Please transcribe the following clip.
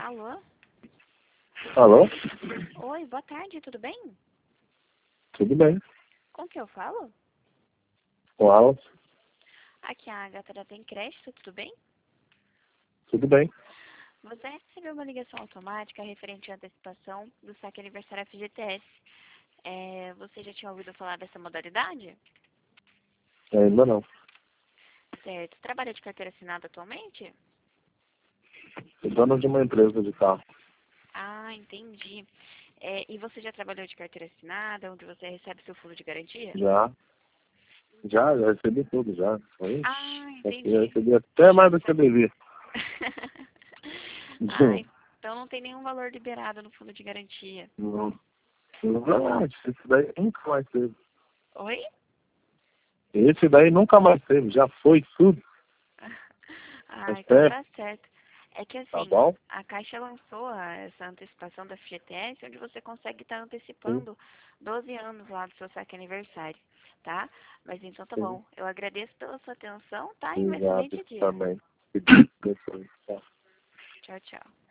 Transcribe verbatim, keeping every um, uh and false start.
Alô? Alô? Oi, boa tarde, tudo bem? Tudo bem. Com que eu falo? Com Alan? Aqui é a Agatha da Tem Crédito, tudo bem? Tudo bem. Você recebeu uma ligação automática referente à antecipação do saque aniversário F G T S. É, você já tinha ouvido falar dessa modalidade? Ainda não. Certo. Trabalha de carteira assinada atualmente? Sou dono de uma empresa de carro. Ah, entendi. É, e você já trabalhou de carteira assinada, onde você recebe seu fundo de garantia? Já. Já, já recebi tudo, já. Ixi, Ah, acho que já entendi. recebi até mais do que eu devia. Ah, então não tem nenhum valor liberado no fundo de garantia. Não. Não, esse daí nunca mais teve. Oi? Esse daí nunca mais teve. Já foi tudo. Ah, É então sério. tá certo. É que Tá assim, bom? a Caixa lançou a- essa antecipação da F G T S, onde você consegue estar Sim, antecipando doze anos lá do seu saque aniversário, tá? Mas então tá sim. bom. Eu agradeço pela sua atenção, tá? E um Obrigado excelente dia. também. Depois, tá. Tchau, tchau.